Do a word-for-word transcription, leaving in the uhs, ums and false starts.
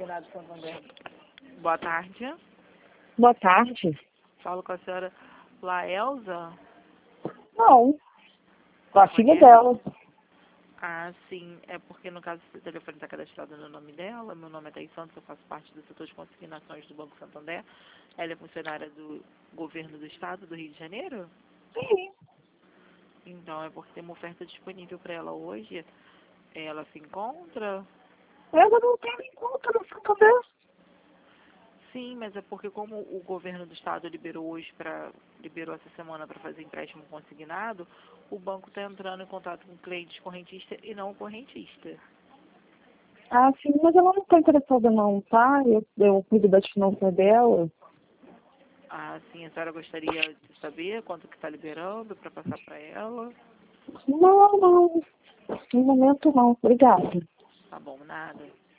Segurado Santander. Boa tarde. Boa tarde. Falo com a senhora Laelza? Não. Com a filha Conhece? dela. Ah, sim. É porque, no caso, o telefone está cadastrado no nome dela. Meu nome é Thaís Santos, eu faço parte do setor de consignações do Banco Santander. Ela é funcionária do governo do estado do Rio de Janeiro? Sim. Então, é porque tem uma oferta disponível para ela hoje. Ela se encontra? Ela não tem em conta no Santander. Sim, mas é porque como o governo do estado liberou hoje para liberou essa semana para fazer empréstimo consignado, o banco está entrando em contato com clientes correntistas e não correntista. Ah, sim, mas ela não está interessada não, tá? Eu, eu cuido das finanças dela. Ah, sim, a senhora gostaria de saber quanto que está liberando para passar para ela? Não, não. No momento não. Obrigada. Tá bom, nada.